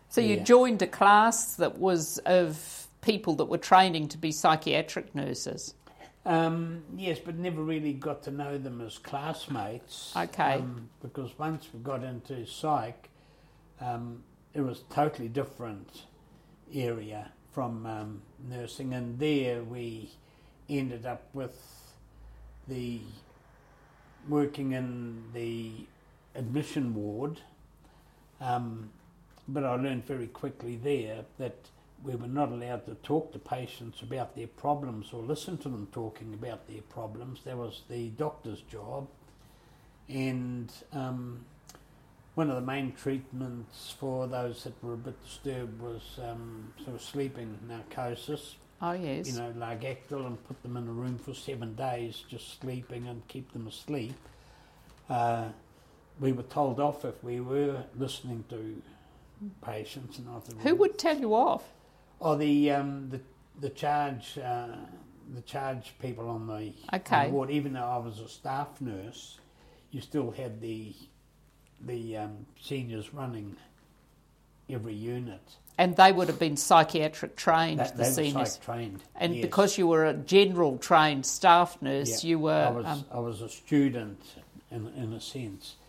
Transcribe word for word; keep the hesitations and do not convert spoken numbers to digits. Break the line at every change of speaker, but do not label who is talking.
So you
Yeah.
joined a class that was of people that were training to be psychiatric nurses.
Um, yes, but never really got to know them as classmates.
Okay.
Um, because once we got into psych, um, it was a totally different area from um, nursing, and there we ended up with the working in the admission ward. Um, but I learned very quickly there that we were not allowed to talk to patients about their problems or listen to them talking about their problems. That was the doctor's job. And um, one of the main treatments for those that were a bit disturbed was um, sort of sleeping narcosis.
Oh, yes.
You know, Largactil, and put them in a room for seven days just sleeping and keep them asleep. Uh, we were told off if we were listening to patients. And I thought,
Who would tell you off?
Oh, the um, the the charge uh, the charge people on the,
Okay.
on the ward. Even though I was a staff nurse, you still had the the um, seniors running every unit.
And they would have been psychiatric trained,
That,
the
they
seniors.
were psych trained.
And
yes.
because you were a general trained staff nurse,
Yeah,
you were...
I was
um,
I was a student in in a sense.